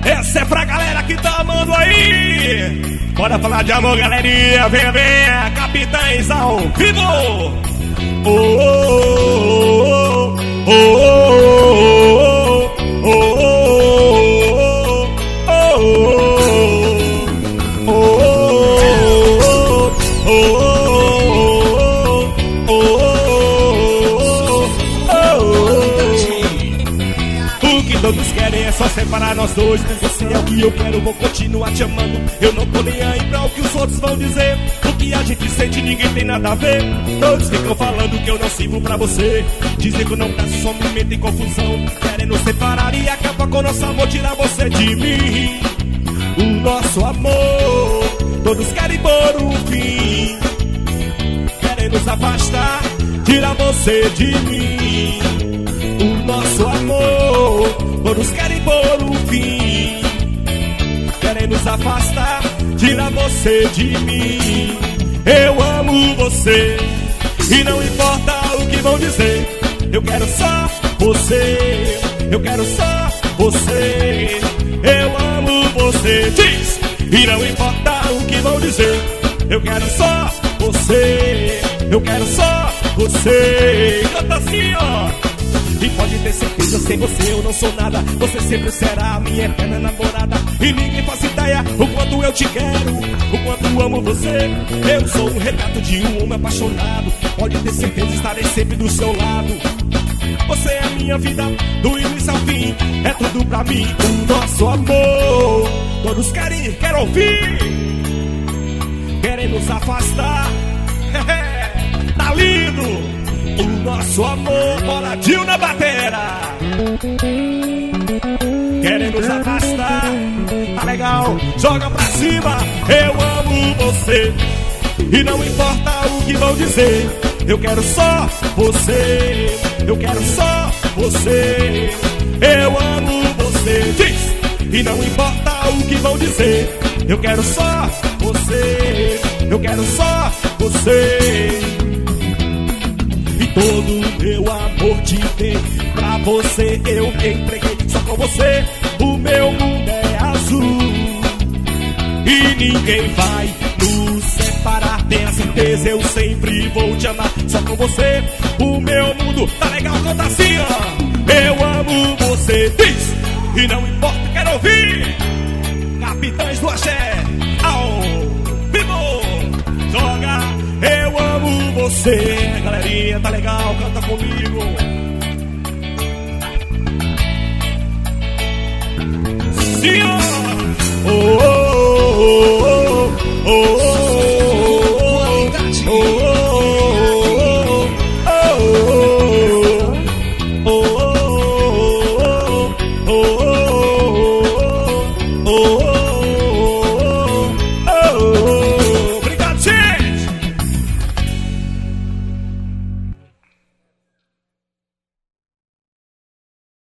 Essa é pra galera que tá amando aí. Bora falar de amor, galerinha. Venha, venha, Capitães ao vivo. Oh, oh, oh, oh, oh, todos querem é só separar nós dois. Você é o que eu quero, vou continuar te amando. Eu não tô nem aí pra o que os outros vão dizer. O que a gente sente ninguém tem nada a ver. Todos ficam falando que eu não sirvo pra você. Dizem que eu não peço, só me meto em confusão. Querendo separar e acabar com nosso amor, tirar você de mim. O nosso amor, todos querem pôr um fim. Querem nos afastar, tirar você de mim. O nosso amor, todos querem pôr um fim. Querem nos afastar, tirar você de mim. Eu amo você e não importa o que vão dizer. Eu quero só você, eu quero só você. Eu amo você, diz. E não importa o que vão dizer. Eu quero só você, eu quero só você. Canta assim, ó. E pode ter certeza, sem você eu não sou nada. Você sempre será a minha eterna namorada. E ninguém faz ideia o quanto eu te quero, o quanto amo você. Eu sou um retrato de um homem apaixonado. Pode ter certeza, estarei sempre do seu lado. Você é a minha vida, do início ao fim. É tudo pra mim, o nosso amor. Todos querem ouvir. Querem nos afastar. Tá lindo o nosso amor, boladinho na batera. Querem nos afastar, tá legal, joga pra cima. Eu amo você e não importa o que vão dizer. Eu quero só você, eu quero só você. Eu amo você, diz. E não importa o que vão dizer. Eu quero só você, eu quero só você. Todo meu amor te dei, pra você eu me entreguei. Só com você o meu mundo é azul. E ninguém vai nos separar, tenha certeza, eu sempre vou te amar. Só com você o meu mundo tá legal, canta assim, ó. Eu amo você, diz. E não importa, quero ouvir. Capitães do Axé, ao vivo, joga. Eu amo você, galerinha, tá legal, canta comigo. Sim, ó.